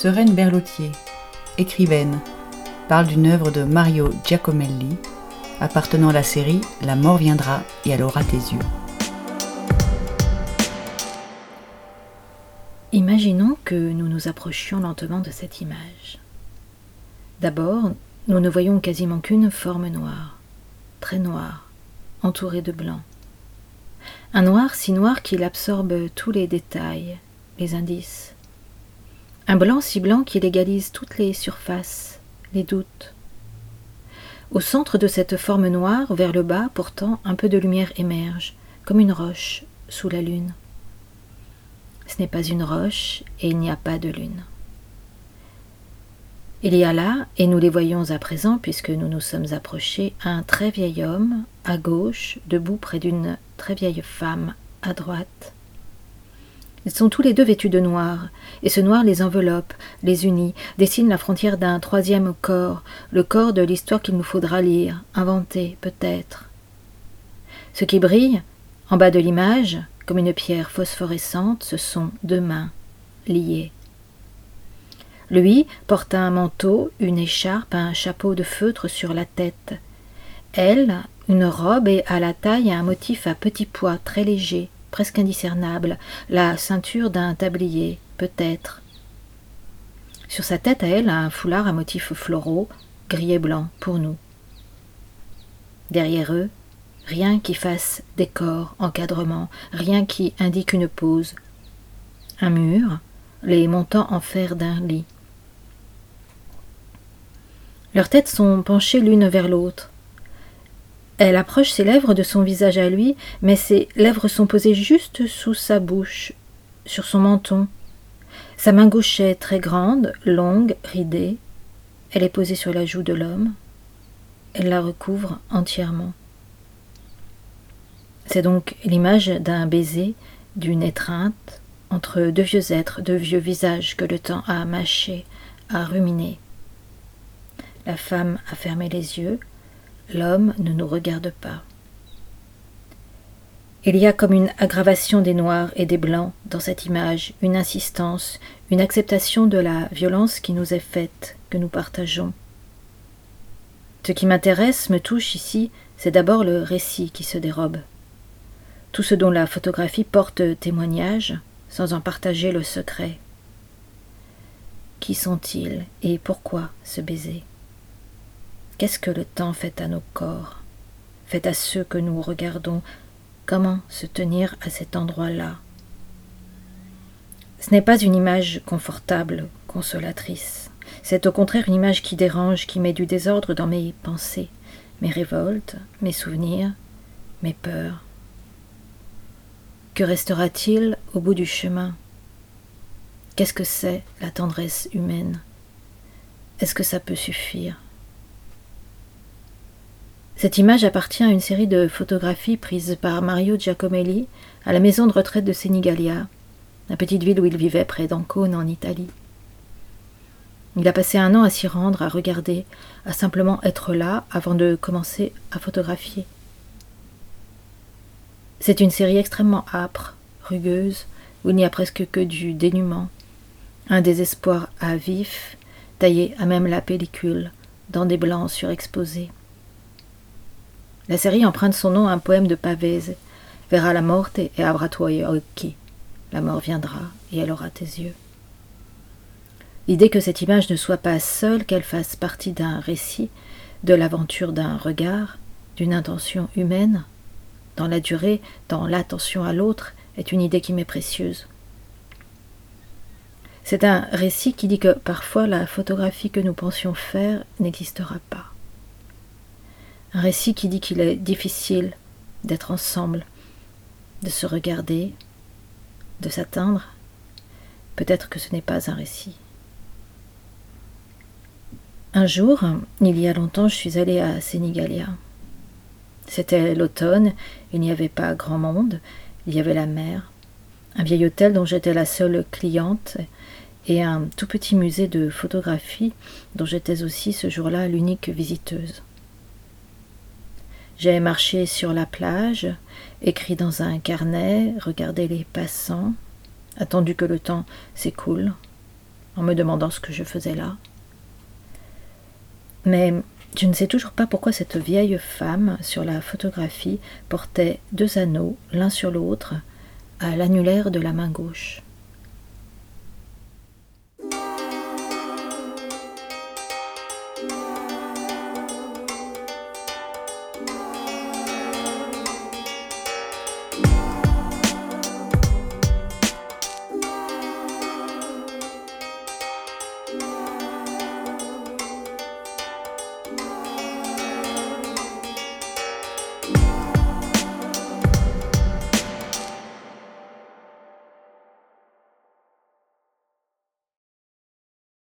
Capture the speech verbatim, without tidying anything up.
Sereine Berlotier, écrivaine, parle d'une œuvre de Mario Giacomelli, appartenant à la série La mort viendra et elle aura tes yeux. Imaginons que nous nous approchions lentement de cette image. D'abord, nous ne voyons quasiment qu'une forme noire, très noire, entourée de blanc. Un noir si noir qu'il absorbe tous les détails, les indices. Un blanc si blanc qu'il égalise toutes les surfaces, les doutes. Au centre de cette forme noire, vers le bas, pourtant, un peu de lumière émerge, comme une roche sous la lune. Ce n'est pas une roche et il n'y a pas de lune. Il y a là, et nous les voyons à présent puisque nous nous sommes approchés, un très vieil homme, à gauche, debout près d'une très vieille femme, à droite. Ils sont tous les deux vêtus de noir, et ce noir les enveloppe, les unit, dessine la frontière d'un troisième corps, le corps de l'histoire qu'il nous faudra lire, inventer, peut-être. Ce qui brille, en bas de l'image, comme une pierre phosphorescente, ce sont deux mains, liées. Lui porte un manteau, une écharpe, un chapeau de feutre sur la tête. Elle, une robe et à la taille un motif à petits pois très léger, presque indiscernable, la ceinture d'un tablier, peut-être. Sur sa tête à elle, un foulard à motifs floraux, gris et blanc, pour nous. Derrière eux, rien qui fasse décor, encadrement, rien qui indique une pose. Un mur, les montants en fer d'un lit. Leurs têtes sont penchées l'une vers l'autre. Elle approche ses lèvres de son visage à lui, mais ses lèvres sont posées juste sous sa bouche, sur son menton. Sa main gauche est très grande, longue, ridée. Elle est posée sur la joue de l'homme. Elle la recouvre entièrement. C'est donc l'image d'un baiser, d'une étreinte, entre deux vieux êtres, deux vieux visages que le temps a mâchés, a ruminés. La femme a fermé les yeux, l'homme ne nous regarde pas. Il y a comme une aggravation des noirs et des blancs dans cette image, une insistance, une acceptation de la violence qui nous est faite, que nous partageons. Ce qui m'intéresse, me touche ici, c'est d'abord le récit qui se dérobe. Tout ce dont la photographie porte témoignage, sans en partager le secret. Qui sont-ils et pourquoi ce baiser ? Qu'est-ce que le temps fait à nos corps, fait à ceux que nous regardons? Comment se tenir à cet endroit-là? Ce n'est pas une image confortable, consolatrice. C'est au contraire une image qui dérange, qui met du désordre dans mes pensées, mes révoltes, mes souvenirs, mes peurs. Que restera-t-il au bout du chemin? Qu'est-ce que c'est la tendresse humaine? Est-ce que ça peut suffire? Cette image appartient à une série de photographies prises par Mario Giacomelli à la maison de retraite de Senigallia, la petite ville où il vivait près d'Ancône en Italie. Il a passé un an à s'y rendre, à regarder, à simplement être là avant de commencer à photographier. C'est une série extrêmement âpre, rugueuse, où il n'y a presque que du dénuement, un désespoir à vif, taillé à même la pellicule, dans des blancs surexposés. La série emprunte son nom à un poème de Pavese, Verrà la morte e avrà tuoi occhi. La mort viendra et elle aura tes yeux. L'idée que cette image ne soit pas seule, qu'elle fasse partie d'un récit, de l'aventure d'un regard, d'une intention humaine, dans la durée, dans l'attention à l'autre, est une idée qui m'est précieuse. C'est un récit qui dit que parfois la photographie que nous pensions faire n'existera pas. Un récit qui dit qu'il est difficile d'être ensemble, de se regarder, de s'atteindre. Peut-être que ce n'est pas un récit. Un jour, il y a longtemps, je suis allée à Senigallia. C'était l'automne, il n'y avait pas grand monde, il y avait la mer, un vieil hôtel dont j'étais la seule cliente et un tout petit musée de photographie dont j'étais aussi ce jour-là l'unique visiteuse. J'ai marché sur la plage, écrit dans un carnet, regardé les passants, attendu que le temps s'écoule. en me demandant ce que je faisais là. Mais je ne sais toujours pas pourquoi cette vieille femme sur la photographie portait deux anneaux, l'un sur l'autre, à l'annulaire de la main gauche.